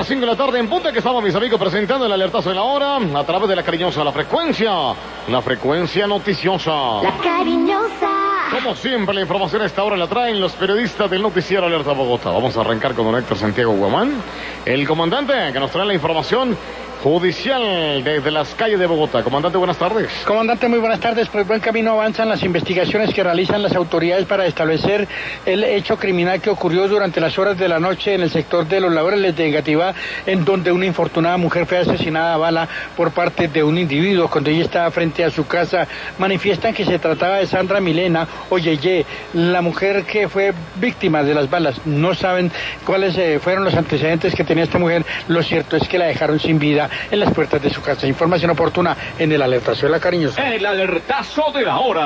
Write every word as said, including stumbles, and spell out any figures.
las cinco de la tarde en punta que estamos, mis amigos, presentando el alertazo de la hora a través de la cariñosa, la frecuencia, la frecuencia noticiosa. La cariñosa. Como siempre, la información a esta hora la traen los periodistas del noticiero Alerta Bogotá. Vamos a arrancar con don Héctor Santiago Guamán, el comandante que nos trae la información judicial desde las calles de Bogotá. Comandante, buenas tardes. Comandante, muy buenas tardes. Por buen camino avanzan las investigaciones que realizan las autoridades para establecer el hecho criminal que ocurrió durante las horas de la noche en el sector de Los Laureles de Engativá, en donde una infortunada mujer fue asesinada a bala por parte de un individuo. Cuando ella estaba frente a su casa, manifiestan que se trataba de Sandra Milena Oyeye, la mujer que fue víctima de las balas. No saben cuáles eh, fueron los antecedentes que tenía esta mujer. Lo cierto es que la dejaron sin vida en las puertas de su casa. Información oportuna en el alertazo de la cariñosa. El alertazo de la hora.